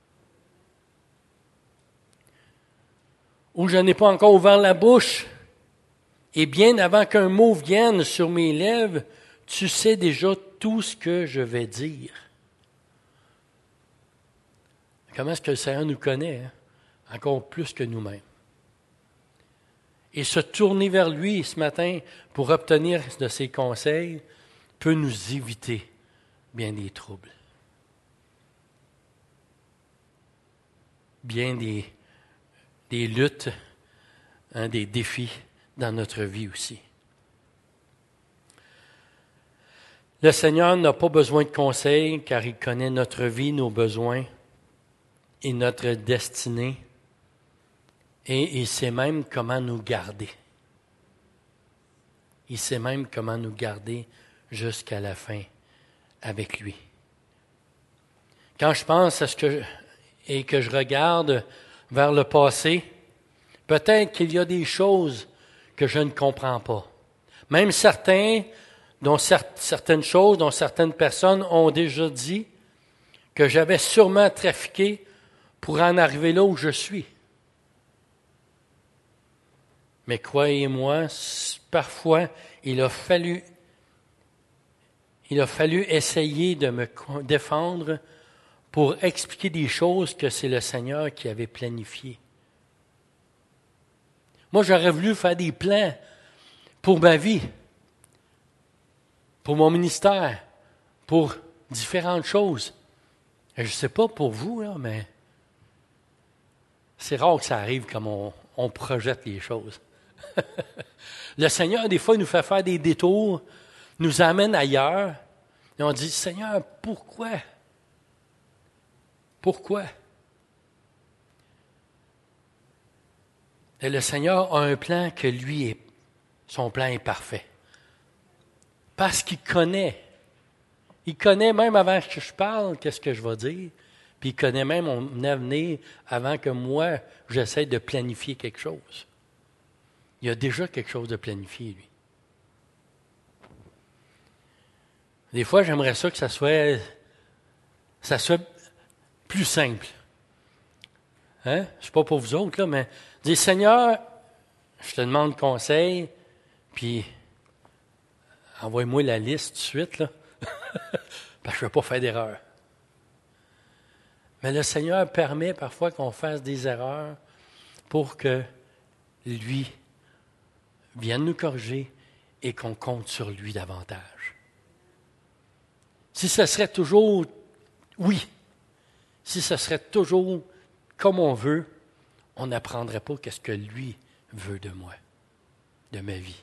Où je n'ai pas encore ouvert la bouche, et bien avant qu'un mot vienne sur mes lèvres, tu sais déjà tout ce que je vais dire. Comment est-ce que le Seigneur nous connaît, hein? Encore plus que nous-mêmes. Et se tourner vers lui ce matin pour obtenir de ses conseils peut nous éviter bien des troubles, bien des, des luttes, hein, des défis dans notre vie aussi. Le Seigneur n'a pas besoin de conseils car il connaît notre vie, nos besoins et notre destinée. Et il sait même comment nous garder. Il sait même comment nous garder jusqu'à la fin avec lui. Quand je pense à ce que et que je regarde vers le passé, peut-être qu'il y a des choses que je ne comprends pas. Même certains, dont certaines choses, dont certaines personnes ont déjà dit que j'avais sûrement trafiqué pour en arriver là où je suis. Mais croyez-moi, parfois, il a fallu, il a fallu essayer de me défendre pour expliquer des choses que c'est le Seigneur qui avait planifiées. Moi, j'aurais voulu faire des plans pour ma vie, pour mon ministère, pour différentes choses. Et je ne sais pas pour vous, là, mais c'est rare que ça arrive comme on, on projette les choses. Le Seigneur, des fois, il nous fait faire des détours, nous amène ailleurs, et on dit, Seigneur, pourquoi? Pourquoi? Et le Seigneur a un plan que lui, est, son plan est parfait. Parce qu'il connaît. Il connaît même avant que je parle, qu'est-ce que je vais dire, puis il connaît même mon avenir avant que moi, j'essaie de planifier quelque chose. Il y a déjà quelque chose de planifié, lui. Des fois, j'aimerais ça que ça soit, ça soit plus simple. Hein? Je ne sais pas pour vous autres, là, mais dis, Seigneur, je te demande conseil, puis envoie-moi la liste tout de suite, là, parce que je ne veux pas faire d'erreur. Mais le Seigneur permet parfois qu'on fasse des erreurs pour que lui vienne nous corriger et qu'on compte sur lui davantage. Si ce serait toujours oui, si ce serait toujours comme on veut, on n'apprendrait pas qu'est-ce que lui veut de moi, de ma vie.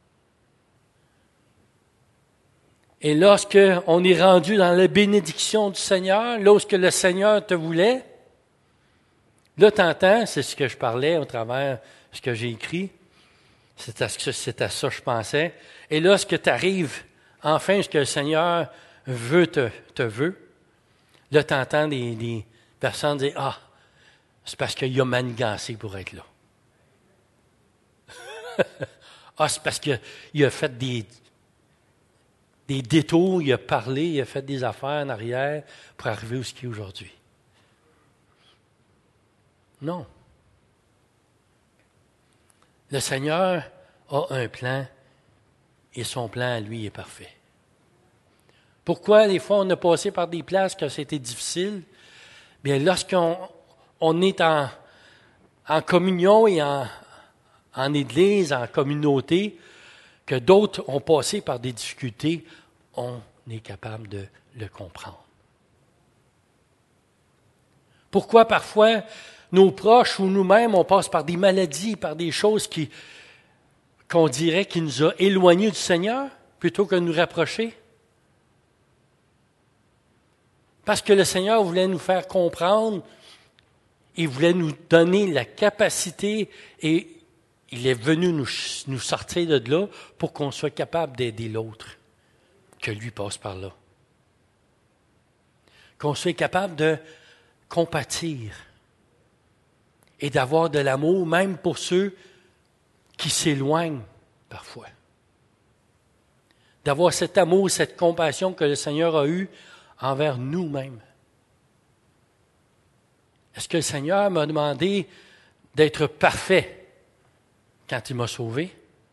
Et lorsque on est rendu dans la bénédiction du Seigneur, lorsque le Seigneur te voulait, là t'entends, c'est ce que je parlais au travers de ce que j'ai écrit, c'est à, c'est à ça que je pensais. Et lorsque tu arrives, enfin, ce que le Seigneur veut te, te veut, là t'entends des, des personnes dire, ah, c'est parce qu'il a manigancé pour être là. Ah, c'est parce qu'il a fait des, des détours, il a parlé, il a fait des affaires en arrière pour arriver où il est aujourd'hui. Non. Le Seigneur a un plan et son plan à lui est parfait. Pourquoi des fois on a passé par des places que c'était difficile? Bien, lorsqu'on on est en, en communion et en, en Église, en communauté, que d'autres ont passé par des difficultés, on est capable de le comprendre. Pourquoi parfois nos proches ou nous-mêmes, on passe par des maladies, par des choses qui, qu'on dirait qui nous a éloignés du Seigneur, plutôt que de nous rapprocher? Parce que le Seigneur voulait nous faire comprendre, il voulait nous donner la capacité et il est venu nous, nous sortir de là pour qu'on soit capable d'aider l'autre, que lui passe par là. Qu'on soit capable de compatir et d'avoir de l'amour, même pour ceux qui s'éloignent parfois. D'avoir cet amour, cette compassion que le Seigneur a eue envers nous-mêmes. Est-ce que le Seigneur m'a demandé d'être parfait quand il m'a sauvé?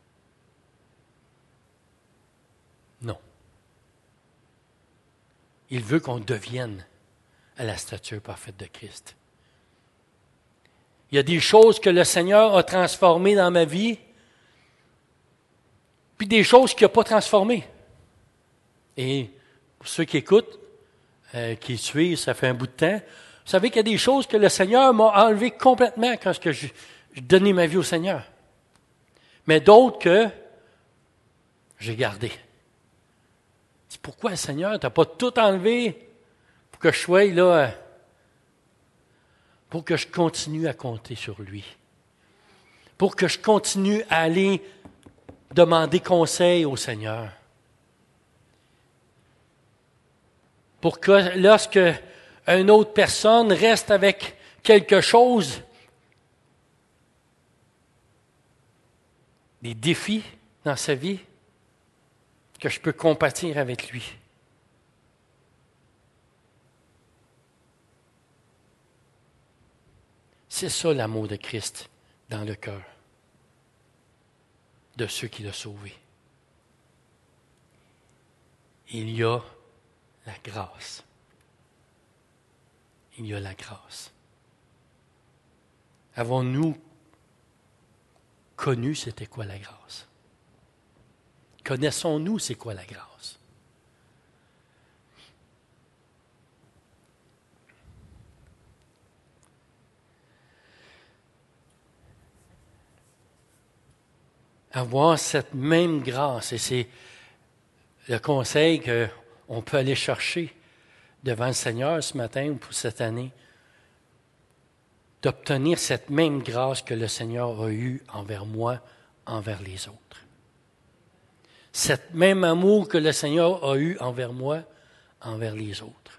Non. Il veut qu'on devienne à la stature parfaite de Christ. Il y a des choses que le Seigneur a transformées dans ma vie, puis des choses qu'il n'a pas transformées. Et pour ceux qui écoutent, euh, qui suivent, ça fait un bout de temps, vous savez qu'il y a des choses que le Seigneur m'a enlevées complètement quand je, je donnais ma vie au Seigneur. Mais d'autres que j'ai gardées. C'est pourquoi le Seigneur, tu n'as pas tout enlevé pour que je sois là, pour que je continue à compter sur lui. Pour que je continue à aller demander conseil au Seigneur. Pour que lorsque une autre personne reste avec quelque chose, des défis dans sa vie, que je peux compatir avec lui. C'est ça l'amour de Christ dans le cœur de ceux qui l'ont sauvé. Il y a la grâce. Il y a la grâce. Avons-nous connu c'était quoi la grâce? Connaissons-nous c'est quoi la grâce? Avoir cette même grâce, et c'est le conseil qu'on peut aller chercher devant le Seigneur ce matin ou pour cette année, d'obtenir cette même grâce que le Seigneur a eue envers moi, envers les autres. Cet même amour que le Seigneur a eu envers moi, envers les autres.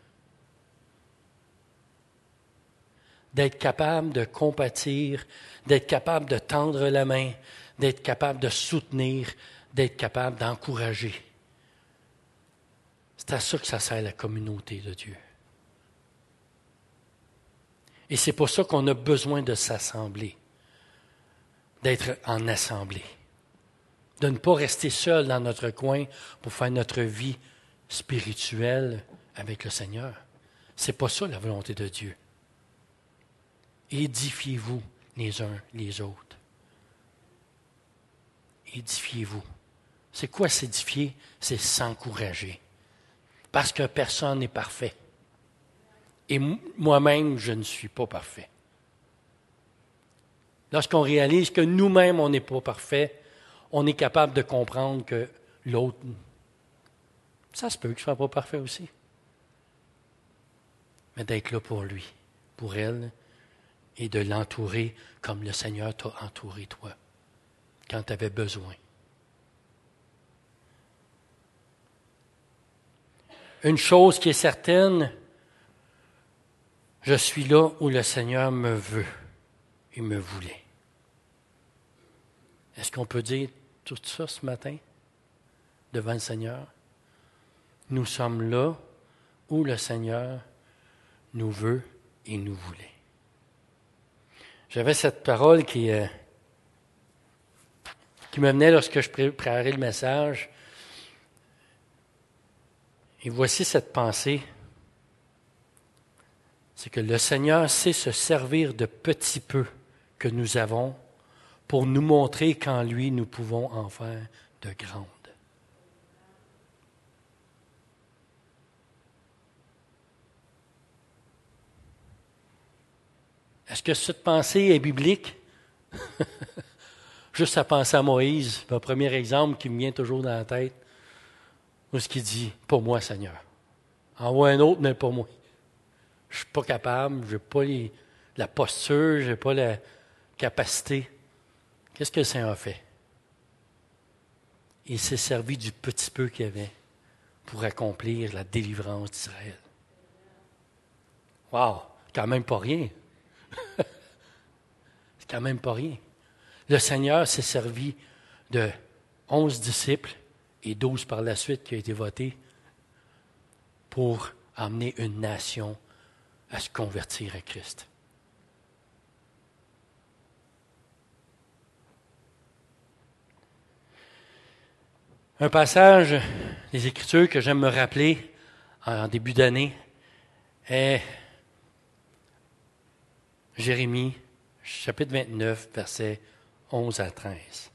D'être capable de compatir, d'être capable de tendre la main, d'être capable de soutenir, d'être capable d'encourager. C'est à ça que ça sert la communauté de Dieu. Et c'est pour ça qu'on a besoin de s'assembler, d'être en assemblée, de ne pas rester seul dans notre coin pour faire notre vie spirituelle avec le Seigneur. C'est pas ça la volonté de Dieu. Édifiez-vous les uns les autres. Édifiez-vous. C'est quoi s'édifier? C'est s'encourager. Parce que personne n'est parfait. Et moi-même, je ne suis pas parfait. Lorsqu'on réalise que nous-mêmes, on n'est pas parfait, on est capable de comprendre que l'autre, ça se peut qu'il ne soit pas parfait aussi. Mais d'être là pour lui, pour elle, et de l'entourer comme le Seigneur t'a entouré, toi, quand tu avais besoin. Une chose qui est certaine, je suis là où le Seigneur me veut et me voulait. Est-ce qu'on peut dire tout ça ce matin devant le Seigneur? Nous sommes là où le Seigneur nous veut et nous voulait. J'avais cette parole qui, euh, qui me venait lorsque je préparais le message. Et voici cette pensée. C'est que le Seigneur sait se servir de petits peu que nous avons pour nous montrer qu'en lui, nous pouvons en faire de grandes. Est-ce que cette pensée est biblique? Juste à penser à Moïse, le premier exemple qui me vient toujours dans la tête, où ce qu'il dit, « Pour moi, Seigneur. Envoie un autre, mais pas moi. Je ne suis pas capable, je n'ai pas les, la posture, je n'ai pas la capacité. Qu'est-ce que le Seigneur a fait? Il s'est servi du petit peu qu'il y avait pour accomplir la délivrance d'Israël. Wow! C'est quand même pas rien. C'est quand même pas rien. Le Seigneur s'est servi de onze disciples et douze par la suite qui ont été votés pour amener une nation à se convertir à Christ. Un passage des Écritures que j'aime me rappeler en début d'année est Jérémie, chapitre vingt-neuf, versets onze à treize.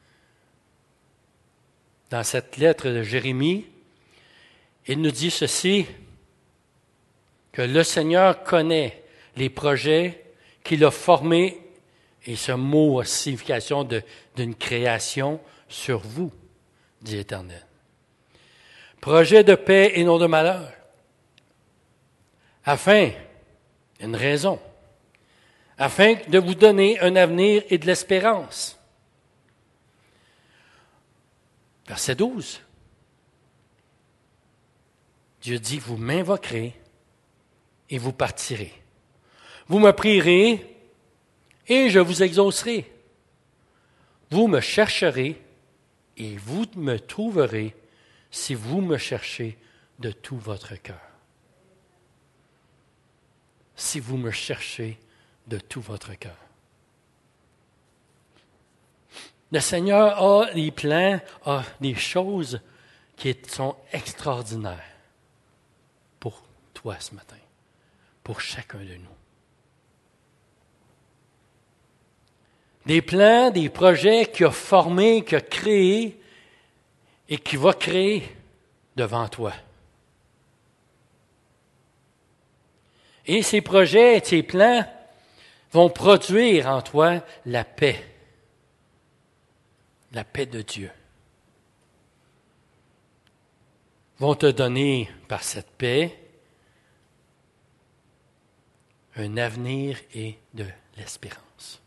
Dans cette lettre de Jérémie, il nous dit ceci, que le Seigneur connaît les projets qu'il a formés, et ce mot a signification de, d'une création sur vous, dit l'Éternel. Projet de paix et non de malheur, afin, une raison, afin de vous donner un avenir et de l'espérance. Verset douze. Dieu dit, vous m'invoquerez et vous partirez. Vous me prierez et je vous exaucerai. Vous me chercherez et vous me trouverez si vous me cherchez de tout votre cœur. Si vous me cherchez de tout votre cœur. Le Seigneur a des plans, a des choses qui sont extraordinaires pour toi ce matin, pour chacun de nous. Des plans, des projets qu'il a formés, qu'il a créés et qu'il va créer devant toi. Et ces projets, ces plans vont produire en toi la paix. La paix de Dieu. Vont te donner par cette paix un avenir et de l'espérance.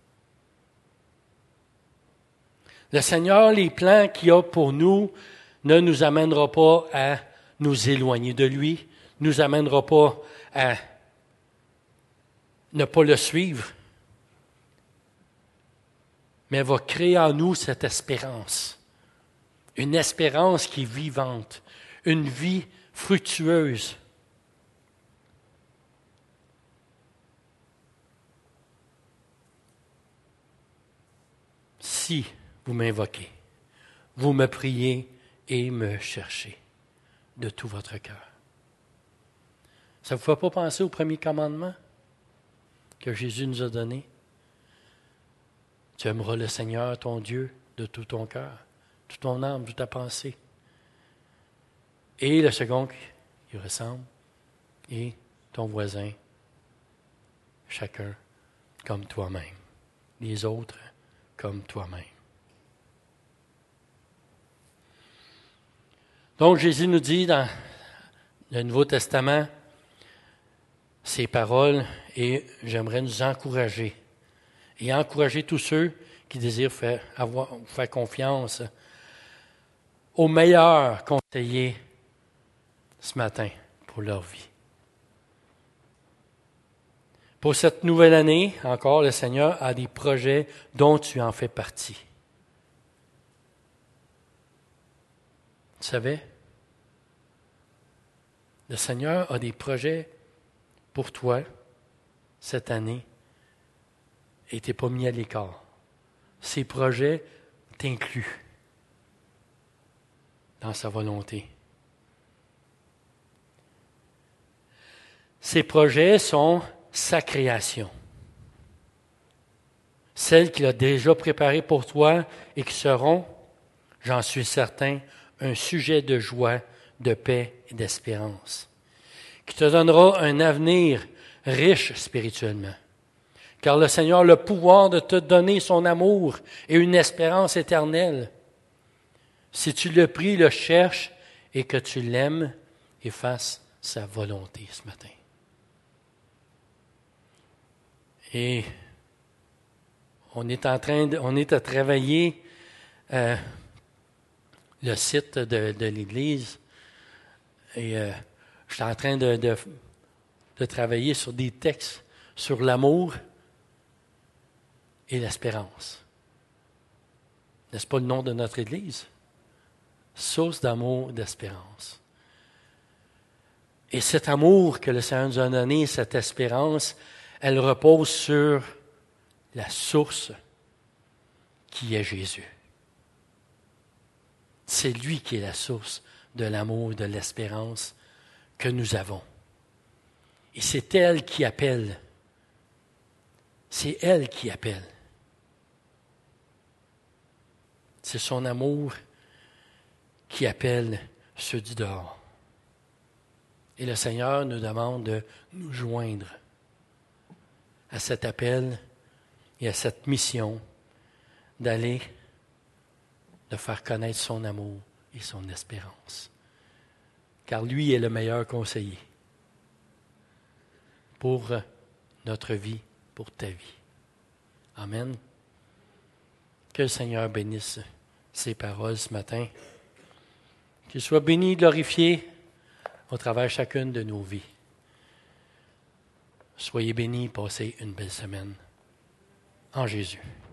Le Seigneur, les plans qu'il a pour nous, ne nous amènera pas à nous éloigner de lui, ne nous amènera pas à ne pas le suivre, mais va créer en nous cette espérance, une espérance qui est vivante, une vie fructueuse. Si vous m'invoquez, vous me priez et me cherchez de tout votre cœur. Ça ne vous fait pas penser au premier commandement que Jésus nous a donné? Tu aimeras le Seigneur, ton Dieu, de tout ton cœur, toute ton âme, toute ta pensée. Et le second qui ressemble, et ton voisin, chacun comme toi-même. Les autres comme toi-même. Donc Jésus nous dit dans le Nouveau Testament ces paroles, et j'aimerais nous encourager. Et encourager tous ceux qui désirent faire, avoir, faire confiance au meilleur conseiller ce matin pour leur vie. Pour cette nouvelle année, encore, le Seigneur a des projets dont tu en fais partie. Tu savais? Le Seigneur a des projets pour toi cette année et tu n'es pas mis à l'écart. Ces projets t'incluent dans sa volonté. Ces projets sont sa création. Celles qu'il a déjà préparées pour toi et qui seront, j'en suis certain, un sujet de joie, de paix et d'espérance, qui te donnera un avenir riche spirituellement. Car le Seigneur a le pouvoir de te donner son amour et une espérance éternelle. Si tu le pries, le cherches et que tu l'aimes et fasses sa volonté ce matin. Et On est en train de, on est à travailler euh, le site de, de l'Église et euh, je suis en train de, de, de travailler sur des textes sur l'amour et l'espérance. N'est-ce pas le nom de notre Église? Source d'amour, d'espérance. Et cet amour que le Seigneur nous a donné, cette espérance, elle repose sur la source qui est Jésus. C'est lui qui est la source de l'amour, de l'espérance que nous avons. Et c'est elle qui appelle. C'est elle qui appelle. C'est son amour qui appelle ceux du dehors. Et le Seigneur nous demande de nous joindre à cet appel et à cette mission d'aller, de faire connaître son amour et son espérance. Car lui est le meilleur conseiller pour notre vie, pour ta vie. Amen. Que le Seigneur bénisse ces paroles ce matin. Qu'il soit béni et glorifié au travers chacune de nos vies. Soyez bénis, passez une belle semaine. En Jésus.